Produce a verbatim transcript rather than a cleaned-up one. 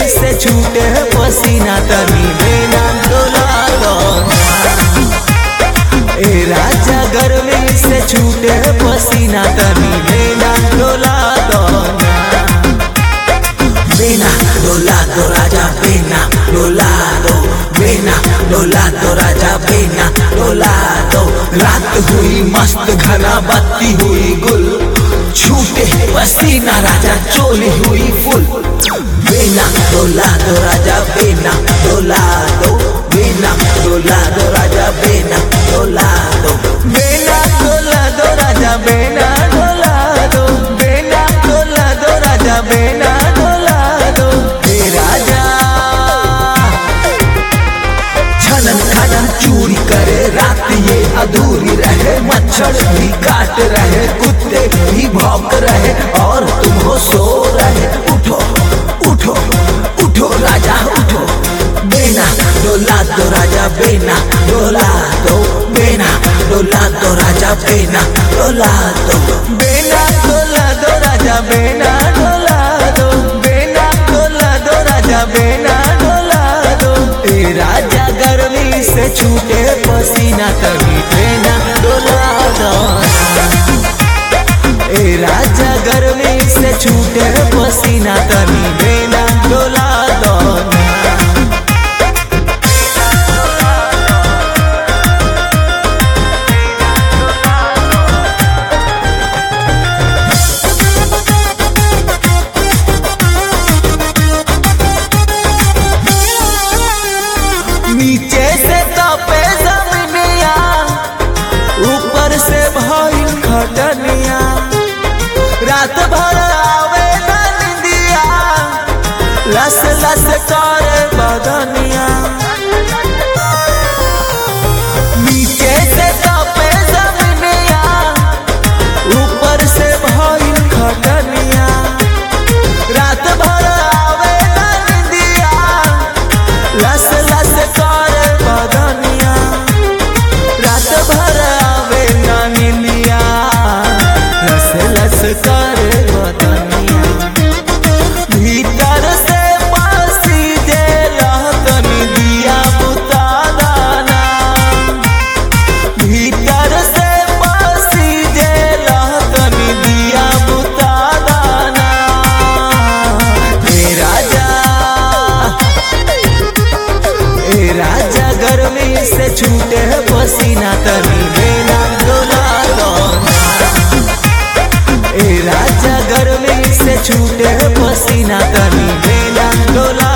से छूटे पसीना तनी देना डोला दो ए राजा गर्मी से छूटे पसीना तनी देना डोला दो बेना डोला दो राजा बेना डोला दो बेना डोला दो राजा बेना डोला दो। रात हुई मस्त घना बत्ती हुई गुल छूटे पसीना राजा चोली हुई फुल बेना डोला दो राजा बेना डोला दो बेना डोला दो राजा बेना डोला दो बेना डोला दो राजा बेना डोला दो बेना डोला दो राजा बेना डोला दो हे राजा छनन खनन चूरी करे रात ये अधूरी रहे मच्छर भी काट रहे कुत्ते भी भौंक रहे और तुम हो सो रहे उठो उठो उठो राजा उठो बेना डोला दो राजा बेना डोला दो बेना डोला दो राजा बेना डोला दो बेना डोला दो राजा बेना डोला दो बेना डोला दो राजा बेना डोला दो ए राजा गर्मी से छूटे पसीना तभी बेना डोला दो ए राजा गर्मी से छूटे पसीना तभी बेना डोला दो नीचे से तपे जमीनिया ऊपर से भइल खटनिया रात भर आवे ना निंदिया लस लस करे बदनिया नीचे से तपे जमीनिया ऊपर से भइल खटनिया रात भर आवे ना निंदिया लस लस करे बदनिया रात भर आवे ना निंदिया लस लस करे बदनिया भीतर से पसीजे लहतनी दिया बुता दाना भीतर से पसीजे लहतनी दिया बुता दाना हे राजा ए राजा गर्मी से छूटे पसीना तनी बेना डोला दो ए राजा गर्मी से छूटे पसीना तनी बेना डोला